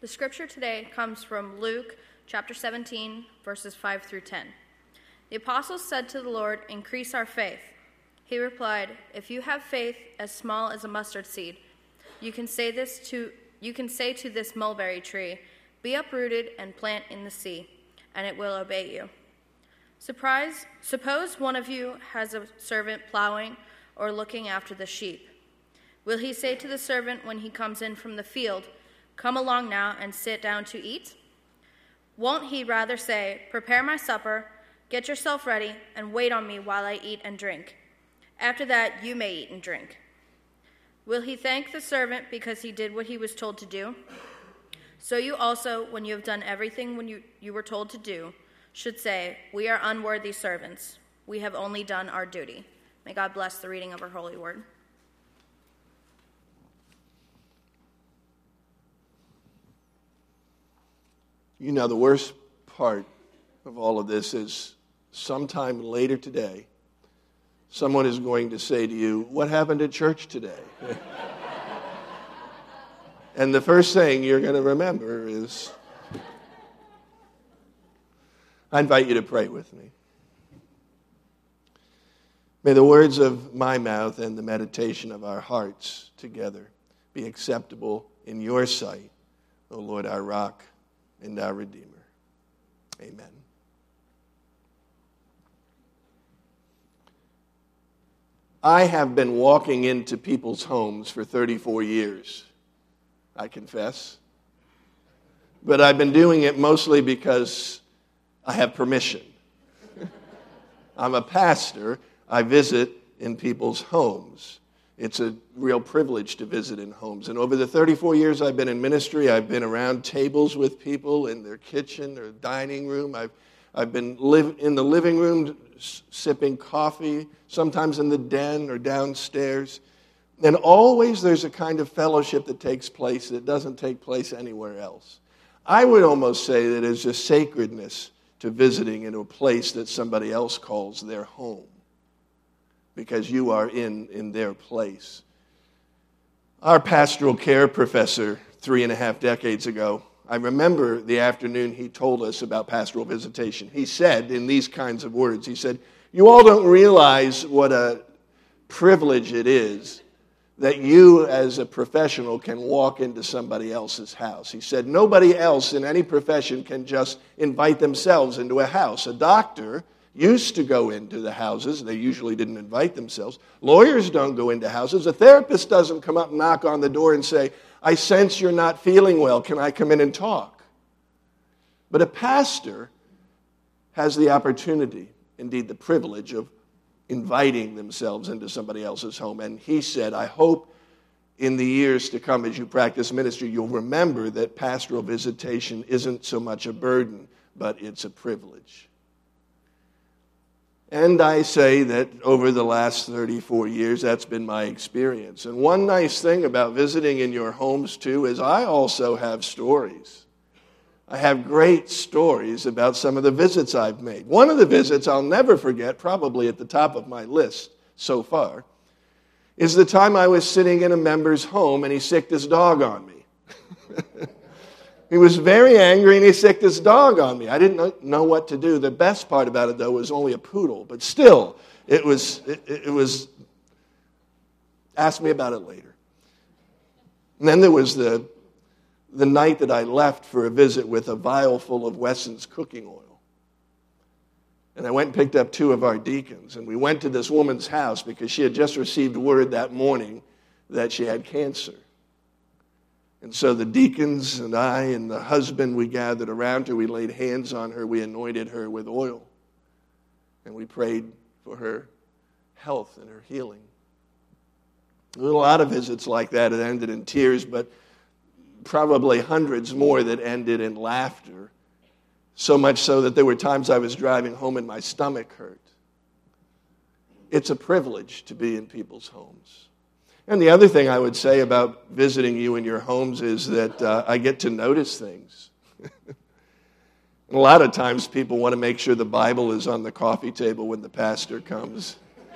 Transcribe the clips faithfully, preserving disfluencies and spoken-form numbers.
The scripture today comes from Luke chapter seventeen, verses five through ten. The apostles said to the Lord, "Increase our faith." He replied, "If you have faith as small as a mustard seed, you can say this to you can say to this mulberry tree, 'Be uprooted and plant in the sea,' and it will obey you." Surprise, suppose one of you has a servant plowing or looking after the sheep. Will he say to the servant when he comes in from the field, "Come along now and sit down to eat"? Won't he rather say, "Prepare my supper, get yourself ready, and wait on me while I eat and drink. After that, you may eat and drink"? Will he thank the servant because he did what he was told to do? So you also, when you have done everything when you, you were told to do, should say, "We are unworthy servants. We have only done our duty." May God bless the reading of our holy word. You know, the worst part of all of this is sometime later today, someone is going to say to you, "What happened at church today?" And the first thing you're going to remember is, I invite you to pray with me. May the words of my mouth and the meditation of our hearts together be acceptable in your sight, O Lord, our rock and our Redeemer. Amen. I have been walking into people's homes for thirty-four years, I confess. But I've been doing it mostly because I have permission. I'm a pastor. I visit in people's homes. It's a real privilege to visit in homes. And over the thirty-four years I've been in ministry, I've been around tables with people in their kitchen or dining room. I've, I've been live in the living room s- sipping coffee, sometimes in the den or downstairs. And always there's a kind of fellowship that takes place that doesn't take place anywhere else. I would almost say that there's a sacredness to visiting in a place that somebody else calls their home, because you are in, in their place. Our pastoral care professor, three and a half decades ago, I remember the afternoon he told us about pastoral visitation. He said in these kinds of words, he said, "You all don't realize what a privilege it is that you as a professional can walk into somebody else's house." He said, nobody else in any profession can just invite themselves into a house. A doctor used to go into the houses. They usually didn't invite themselves. Lawyers don't go into houses. A therapist doesn't come up and knock on the door and say, "I sense you're not feeling well. Can I come in and talk?" But a pastor has the opportunity, indeed the privilege, of inviting themselves into somebody else's home. And he said, "I hope in the years to come as you practice ministry, you'll remember that pastoral visitation isn't so much a burden, but it's a privilege." And I say that over the last thirty-four years, that's been my experience. And one nice thing about visiting in your homes, too, is I also have stories. I have great stories about some of the visits I've made. One of the visits I'll never forget, probably at the top of my list so far, is the time I was sitting in a member's home and he sicked his dog on me. He was very angry and he sicked his dog on me. I didn't know what to do. The best part about it, though, was only a poodle. But still, it was, it, it was, ask me about it later. And then there was the, the night that I left for a visit with a vial full of Wesson's cooking oil. And I went and picked up two of our deacons. And we went to this woman's house because she had just received word that morning that she had cancer. And so the deacons and I and the husband, we gathered around her. We laid hands on her. We anointed her with oil. And we prayed for her health and her healing. There were a lot of visits like that that ended in tears, but probably hundreds more that ended in laughter. So much so that there were times I was driving home and my stomach hurt. It's a privilege to be in people's homes. And the other thing I would say about visiting you in your homes is that uh, I get to notice things. And a lot of times people want to make sure the Bible is on the coffee table when the pastor comes.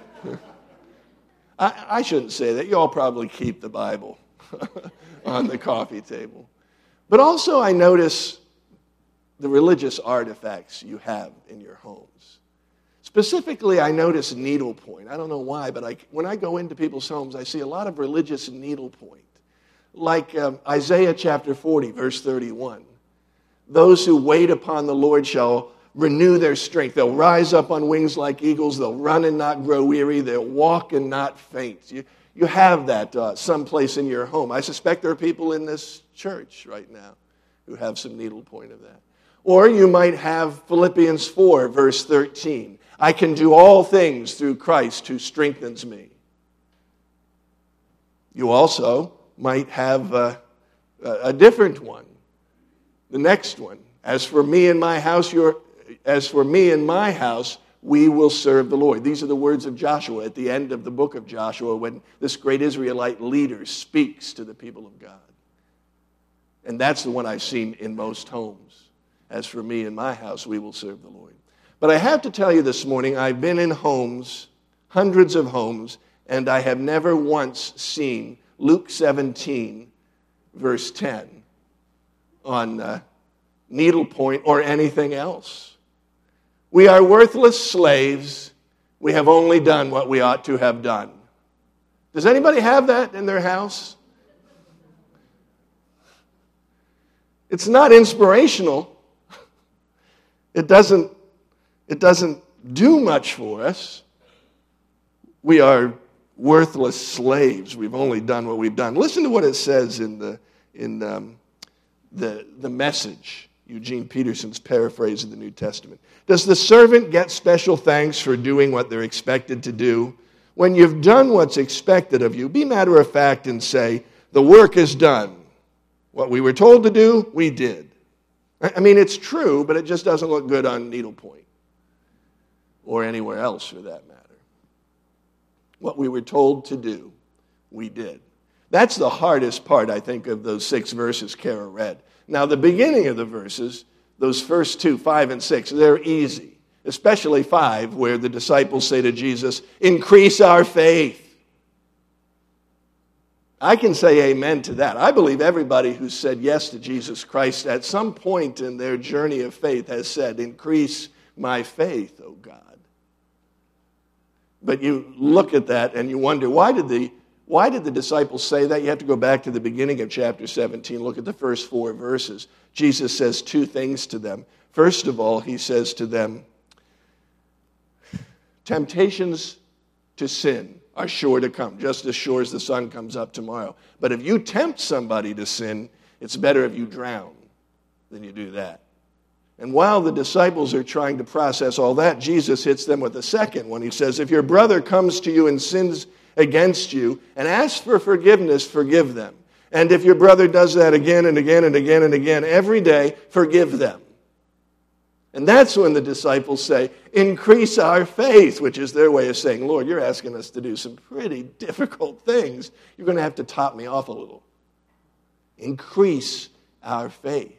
I, I shouldn't say that. You all probably keep the Bible on the coffee table. But also I notice the religious artifacts you have in your homes. Specifically, I notice needlepoint. I don't know why, but I, when I go into people's homes, I see a lot of religious needlepoint. Like um, Isaiah chapter forty, verse thirty-one. Those who wait upon the Lord shall renew their strength. They'll rise up on wings like eagles. They'll run and not grow weary. They'll walk and not faint. You, you have that uh, someplace in your home. I suspect there are people in this church right now who have some needlepoint of that. Or you might have Philippians four, verse thirteen. I can do all things through Christ who strengthens me. You also might have uh, a different one. The next one. As for me and my house, you're, as for me and my house, we will serve the Lord. These are the words of Joshua at the end of the book of Joshua when this great Israelite leader speaks to the people of God. And that's the one I've seen in most homes. As for me and my house, we will serve the Lord. But I have to tell you this morning, I've been in homes, hundreds of homes, and I have never once seen Luke seventeen, verse ten, on uh, needlepoint or anything else. We are worthless slaves. We have only done what we ought to have done. Does anybody have that in their house? It's not inspirational. It doesn't, it doesn't do much for us. We are worthless slaves. We've only done what we've done. Listen to what it says in the in um, the the Message, Eugene Peterson's paraphrase of the New Testament. Does the servant get special thanks for doing what they're expected to do? When you've done what's expected of you, be matter of fact and say, the work is done. What we were told to do, we did. I mean, it's true, but it just doesn't look good on needlepoint or anywhere else for that matter. What we were told to do, we did. That's the hardest part, I think, of those six verses Kara read. Now, the beginning of the verses, those first two, five and six, they're easy, especially five, where the disciples say to Jesus, increase our faith. I can say amen to that. I believe everybody who's said yes to Jesus Christ at some point in their journey of faith has said, increase my faith, O God. But you look at that and you wonder, why did the why did the disciples say that? You have to go back to the beginning of chapter seventeen. Look at the first four verses. Jesus says two things to them. First of all, he says to them, temptations to sin are sure to come, just as sure as the sun comes up tomorrow. But if you tempt somebody to sin, it's better if you drown than you do that. And while the disciples are trying to process all that, Jesus hits them with a second one. He says, if your brother comes to you and sins against you and asks for forgiveness, forgive them. And if your brother does that again and again and again and again every day, forgive them. And that's when the disciples say, increase our faith, which is their way of saying, Lord, you're asking us to do some pretty difficult things. You're going to have to top me off a little. Increase our faith.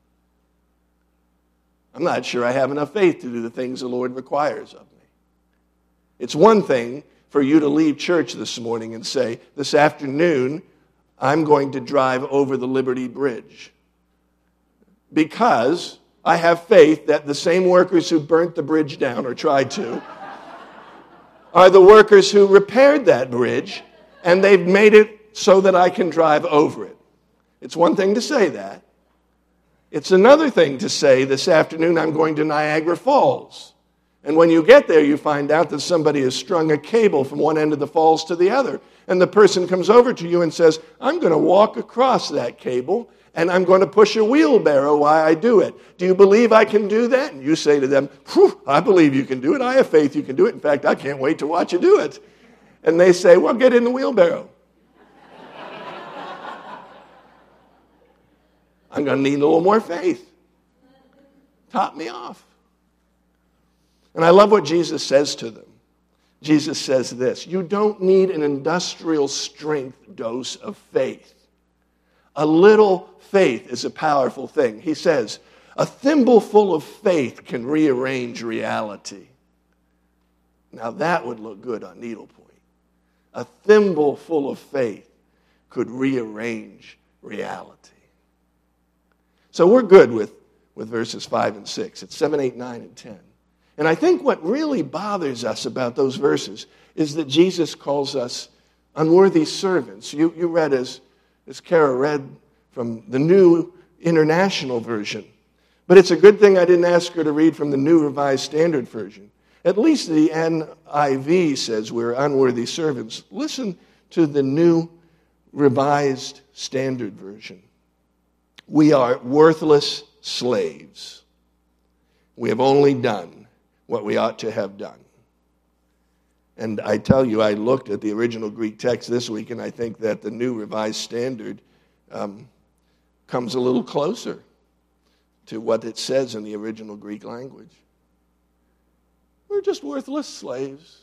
I'm not sure I have enough faith to do the things the Lord requires of me. It's one thing for you to leave church this morning and say, this afternoon, I'm going to drive over the Liberty Bridge because I have faith that the same workers who burnt the bridge down or tried to are the workers who repaired that bridge, and they've made it so that I can drive over it. It's one thing to say that. It's another thing to say, this afternoon I'm going to Niagara Falls. And when you get there, you find out that somebody has strung a cable from one end of the falls to the other. And the person comes over to you and says, I'm going to walk across that cable, and I'm going to push a wheelbarrow while I do it. Do you believe I can do that? And you say to them, Phew, I believe you can do it. I have faith you can do it. In fact, I can't wait to watch you do it. And they say, well, get in the wheelbarrow. I'm going to need a little more faith. Top me off. And I love what Jesus says to them. Jesus says this, you don't need an industrial strength dose of faith. A little faith is a powerful thing. He says, a thimbleful of faith can rearrange reality. Now that would look good on needlepoint. A thimbleful of faith could rearrange reality. So we're good with, with verses five and six. It's seven, eight, nine, and ten. And I think what really bothers us about those verses is that Jesus calls us unworthy servants. You, you read, as, as Kara read from the New International Version. But it's a good thing I didn't ask her to read from the New Revised Standard Version. At least the N I V says we're unworthy servants. Listen to the New Revised Standard Version. We are worthless slaves. We have only done what we ought to have done. And I tell you, I looked at the original Greek text this week, and I think that the New Revised Standard um, comes a little closer to what it says in the original Greek language. We're just worthless slaves.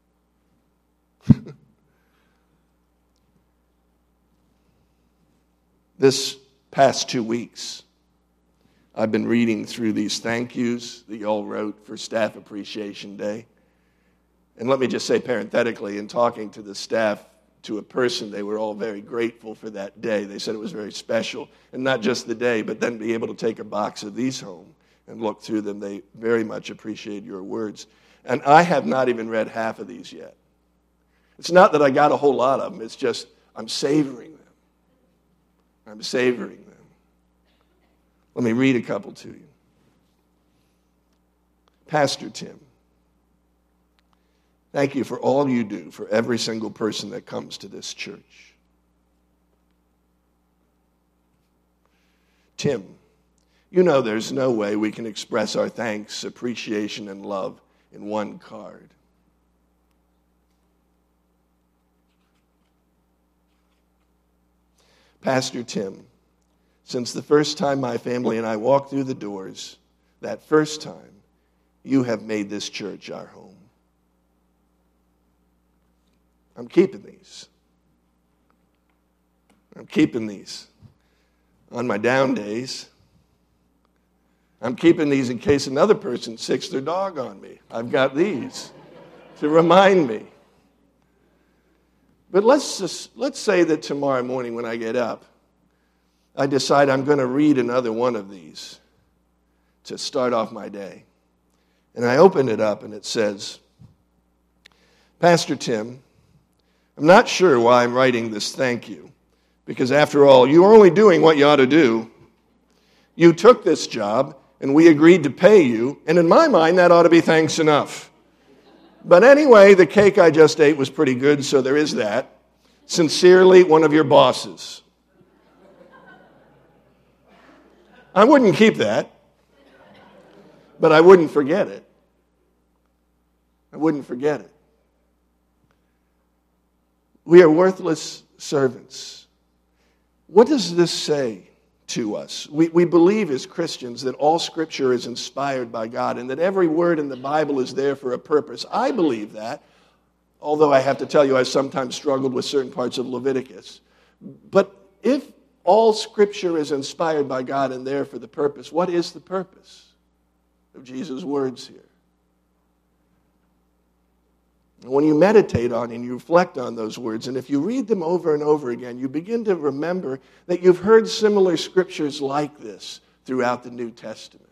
This past two weeks, I've been reading through these thank yous that you all wrote for Staff Appreciation Day. And let me just say parenthetically, in talking to the staff, to a person, they were all very grateful for that day. They said it was very special. And not just the day, but then be able to take a box of these home and look through them. They very much appreciate your words. And I have not even read half of these yet. It's not that I got a whole lot of them. It's just I'm savoring them. I'm savoring them. Let me read a couple to you. Pastor Tim, thank you for all you do for every single person that comes to this church. Tim, you know there's no way we can express our thanks, appreciation, and love in one card. Pastor Tim, since the first time my family and I walked through the doors, that first time, you have made this church our home. I'm keeping these. I'm keeping these on my down days. I'm keeping these in case another person sicks their dog on me. I've got these to remind me. But let's just, let's say that tomorrow morning when I get up, I decide I'm going to read another one of these to start off my day. And I open it up and it says, Pastor Tim, I'm not sure why I'm writing this thank you, because after all, you are only doing what you ought to do. You took this job, and we agreed to pay you, and in my mind, that ought to be thanks enough. But anyway, the cake I just ate was pretty good, so there is that. Sincerely, one of your bosses. I wouldn't keep that, but I wouldn't forget it. I wouldn't forget it. We are worthless servants. What does this say to us? We, we believe as Christians that all Scripture is inspired by God and that every word in the Bible is there for a purpose. I believe that, although I have to tell you I've sometimes struggled with certain parts of Leviticus. But if all Scripture is inspired by God and there for the purpose, what is the purpose of Jesus' words here? When you meditate on and you reflect on those words, and if you read them over and over again, you begin to remember that you've heard similar scriptures like this throughout the New Testament.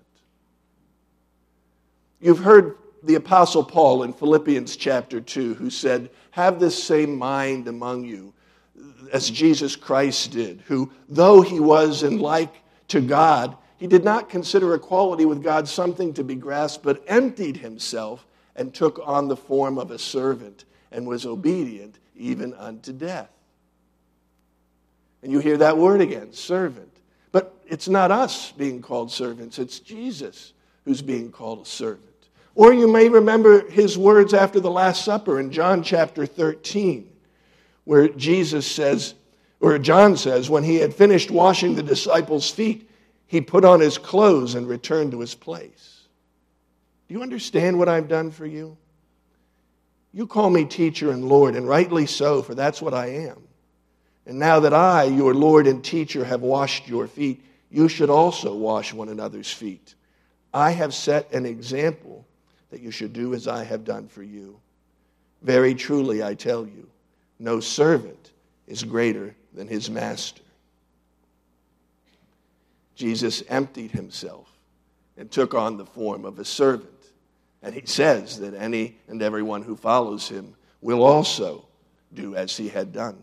You've heard the Apostle Paul in Philippians chapter two, who said, have this same mind among you as Jesus Christ did, who, though he was in like to God, he did not consider equality with God something to be grasped, but emptied himself and took on the form of a servant and was obedient even unto death. And you hear that word again, servant. But it's not us being called servants, it's Jesus who's being called a servant. Or you may remember his words after the Last Supper in John chapter thirteen, where Jesus says, or John says, when he had finished washing the disciples' feet, he put on his clothes and returned to his place. Do you understand what I've done for you? You call me teacher and Lord, and rightly so, for that's what I am. And now that I, your Lord and teacher, have washed your feet, you should also wash one another's feet. I have set an example that you should do as I have done for you. Very truly, I tell you, no servant is greater than his master. Jesus emptied himself and took on the form of a servant. And he says that any and everyone who follows him will also do as he had done.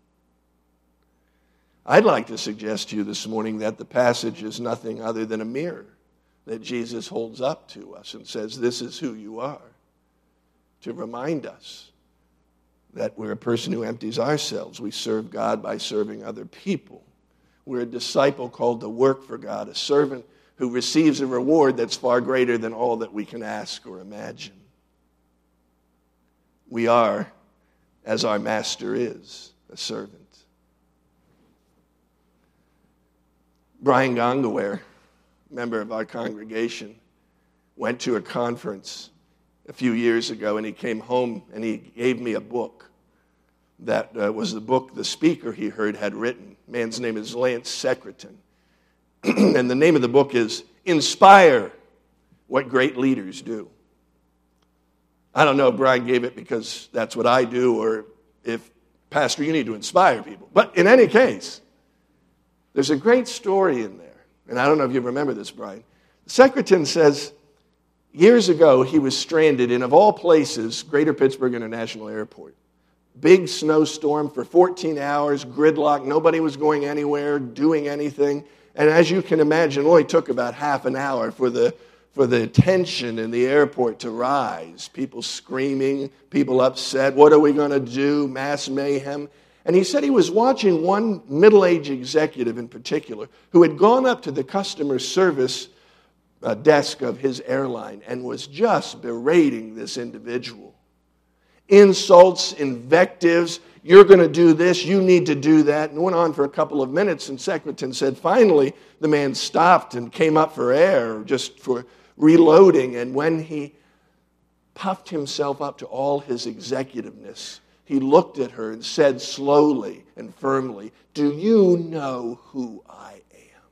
I'd like to suggest to you this morning that the passage is nothing other than a mirror that Jesus holds up to us and says, this is who you are, to remind us that we're a person who empties ourselves. We serve God by serving other people. We're a disciple called to work for God, a servant who receives a reward that's far greater than all that we can ask or imagine. We are, as our master is, a servant. Brian Gongaware, member of our congregation, went to a conference a few years ago, and he came home and he gave me a book that uh, was the book the speaker he heard had written. Man's name is Lance Secretan. And the name of the book is Inspire What Great Leaders Do. I don't know if Brian gave it because that's what I do, or if, Pastor, you need to inspire people. But in any case, there's a great story in there. And I don't know if you remember this, Brian. Secretan says years ago he was stranded in, of all places, Greater Pittsburgh International Airport. Big snowstorm for fourteen hours, gridlock. Nobody was going anywhere, doing anything. And as you can imagine, it only took about half an hour for the for the tension in the airport to rise. People screaming, people upset. What are we going to do? Mass mayhem. And he said he was watching one middle-aged executive in particular who had gone up to the customer service uh, desk of his airline and was just berating this individual. Insults, invectives, you're going to do this, you need to do that, and went on for a couple of minutes. And Secretan said finally the man stopped and came up for air, just for reloading. And when he puffed himself up to all his executiveness, he looked at her and said slowly and firmly, "Do you know who I am?"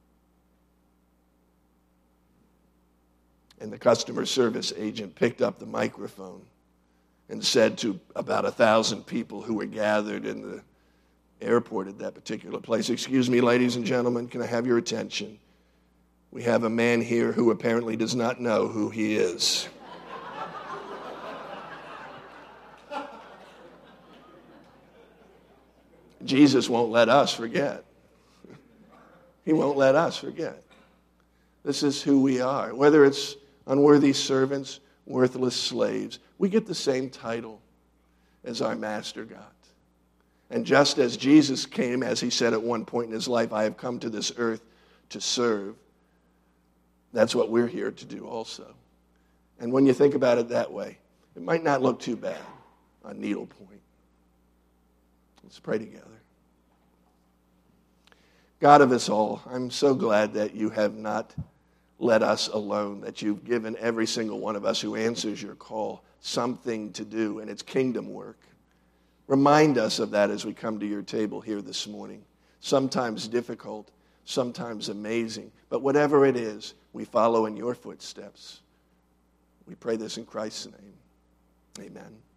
And the customer service agent picked up the microphone and said to about a thousand people who were gathered in the airport at that particular place, "Excuse me, ladies and gentlemen, can I have your attention? We have a man here who apparently does not know who he is." Jesus won't let us forget. He won't let us forget. This is who we are. Whether it's unworthy servants, worthless slaves, we get the same title as our master got. And just as Jesus came, as he said at one point in his life, "I have come to this earth to serve," that's what we're here to do also. And when you think about it that way, it might not look too bad on needlepoint. Let's pray together. God of us all, I'm so glad that you have not let us alone, that you've given every single one of us who answers your call something to do, and it's kingdom work. Remind us of that as we come to your table here this morning. Sometimes difficult, sometimes amazing, but whatever it is, we follow in your footsteps. We pray this in Christ's name. Amen.